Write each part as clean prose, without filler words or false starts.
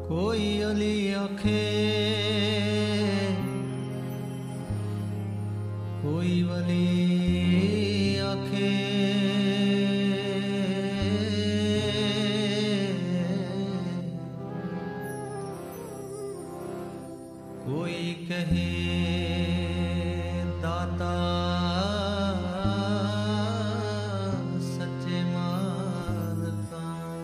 कोई अली आखे कोई वली आखे कोई कहे दाता सच्चे मालका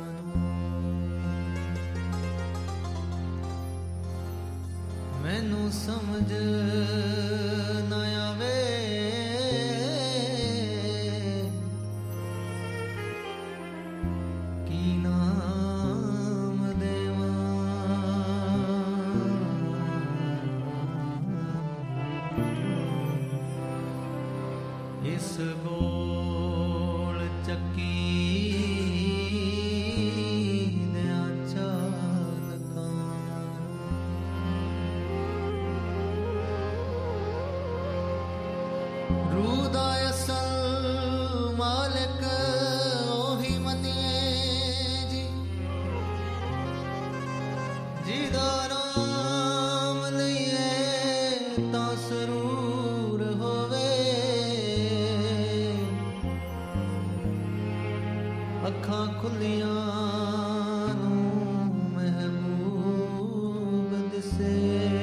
मैनू समझ ना आवे की नाम देवा इस गोल चक्की दया चालका रूदा असल मालिक ओही मनिए जी जिदा नाम लईए तां सरूर होवे अखां खुलियां नू महबूब दिसे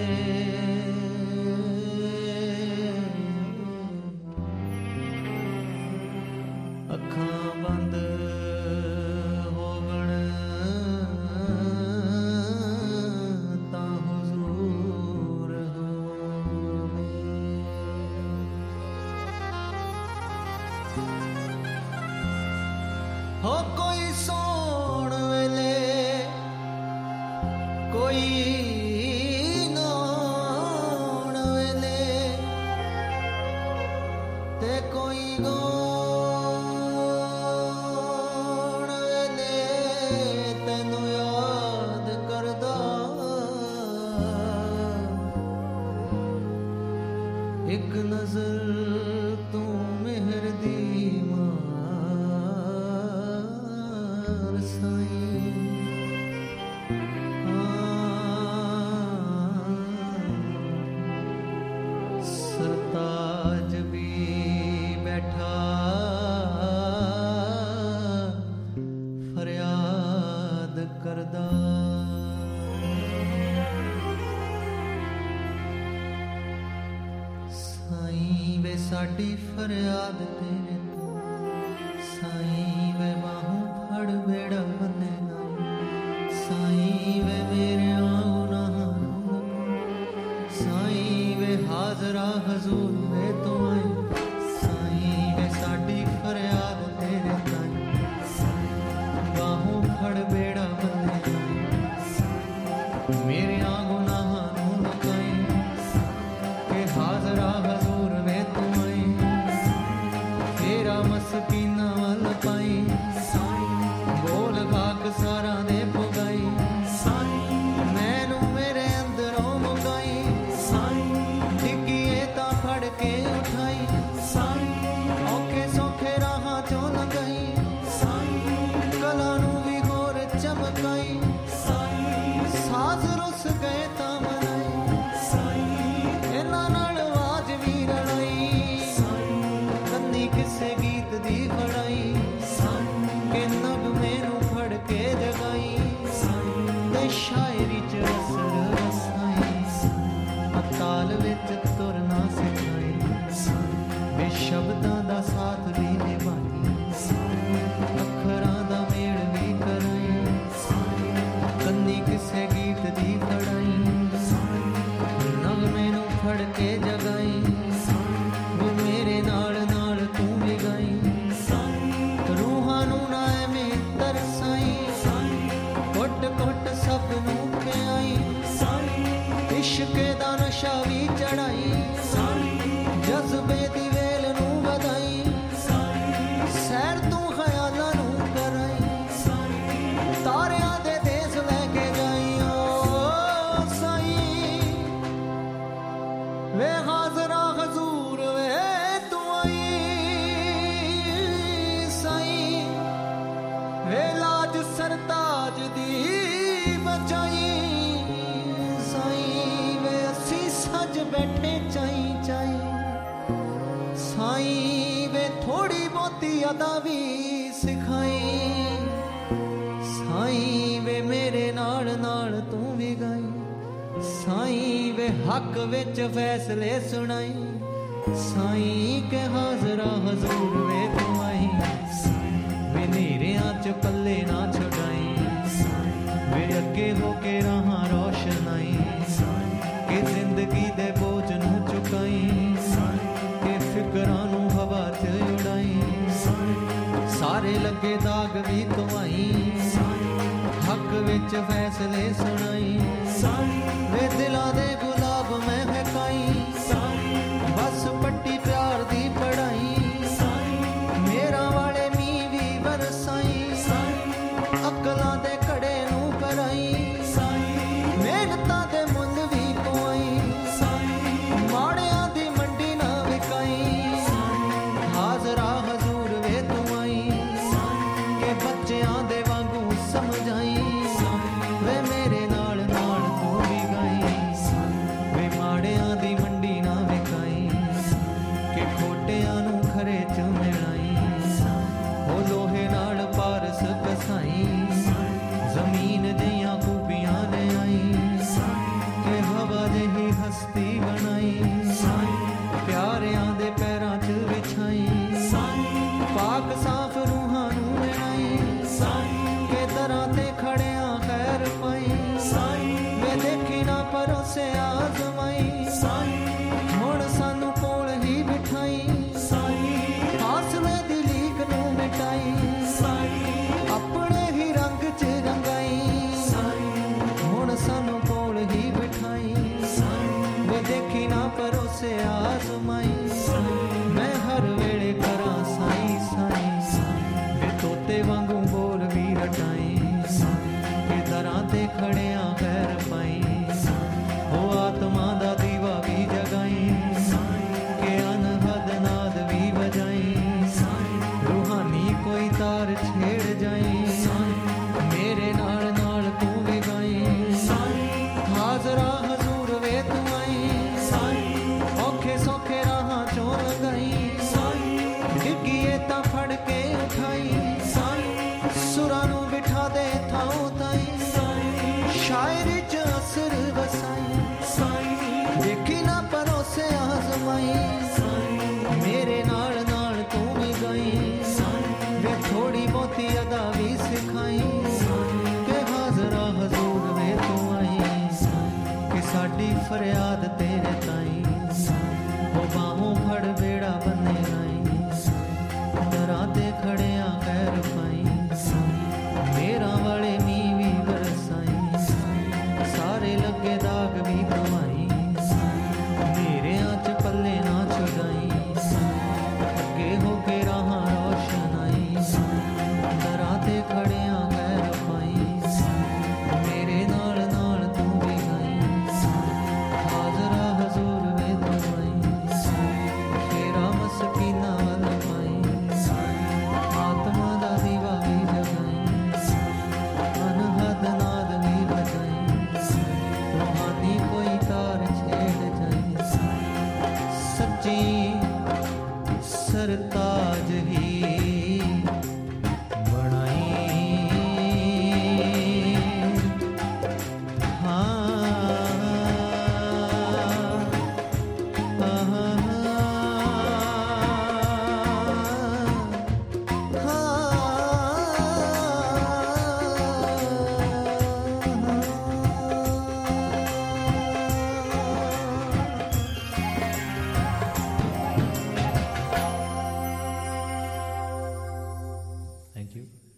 अखां बंद होवण तां हुजूर होवे हो कोई सोण वेले कोई नौण वेले ते कोई गौण वेले तैनू याद करदा एक नजर तू मेहर दी मार साईं सरताज भी बैठा फरियाद करदा साईं वे साडी फरियाद तेरे तो साईं वे बाहों फड़ बेड़ा बने साईं वे मेरे गुनाहां साईं वे हाजरा हजूर वे तो आए साईं वे साडी फरियाद तेरे ताई बाहों फड़ बेड़ा बने मेरे गुनाहां नू लुकाए के हाजरा हजूर वे तो आए सिखाई साईं वे मेरे नाल नाल तू भी गाई साईं वे हक विच फैसले सुनाई साईं के हाजरा हजूर वे तू आई वे नेरियां च पल्ले ना छुड़ाई वे अगे होके राह रोशनाई के जिंदगी दे बोझ नू चुकाई के फिकरां नू हवा च उड़ाई सारे लगे दाग भी तू आई हक विच फैसले सुनाई वे दिलां दे गुलाब महकाई बस पट्टी प्यार दी पढ़ाई मेरा वाले मी भी बरसाई अकलां दे कड़े नू कराई मेहनतां दे मुल भी पवाई माड़ियां दी मंडी ना विकाई हाजरा हजूर वे तू आई के बच्चियां दे वांगू समझाई वे मेरे नाल नाल तू भी गाई वे माड़ियां दी मंडी ना विकाई के खोटियां नू खरे च मिलाई ओ लोहे नाल पारस कसाई जमीन जियां खूबियां ले आई के हवा जही हस्ती बनाई प्यारियां दे पैरां च विछाई पाक साफ रूहां नू मिलाई के दरां ते खड़ियां खैर पाई वे देखी ना परोसे आजमाई हुण सानू कोल ही बिठाई फासले दी लीक नू मिटाई अपने ही रंग च रंगाई हुण सानू कोल ही बिठाई वे देखी ना परोसे आजमाई मैं हर वेले करा साई साई वे तोते वांगू बोल भी रटाई के दरां ते खड़ियां खैर पाई ओ आत्मा दा दीवा भी जगाई के अनहद नाद भी बजाई रूहानी कोई तार छेड़ जाई मेरे नाल नाल तू भी गाई हाजरा हजूर वे तू आई औखे सौखे राह चों लगाई डिग्गीए तां फड़ के उठाई सुरां नू बिठा दे थाओ ताई शायरी च असर वसाई देखी ना परोसे आजमाई मेरे नाल नाल तू भी गाई वे थोड़ी बहुती अदा भी सिखाई के हाजरा हजूर वे तू आई कि साडी फरियाद तेरे ताई ओ बाहों फड़ बेड़ा बन्ने आई दरां ते खड़ियां खैर पाई मेरा वाले मी भी बरसाई सारे लगे दाग भी पवाई नेरियां च पल्ले ना छुड़ाई अगे होके राह रोशनाई दरां ते खड़ियां खैर पाई मेरे नाल नाल तू भी गाई हाजरा हजूर वे तू आई तेरा मस्कीना वल पाई आत्मा दा दीवा भी जगाई अनहद नाद भी बजाई रूहानी कोई तार छेड़ जाई सच्ची सरताज ही बनाई Thank you.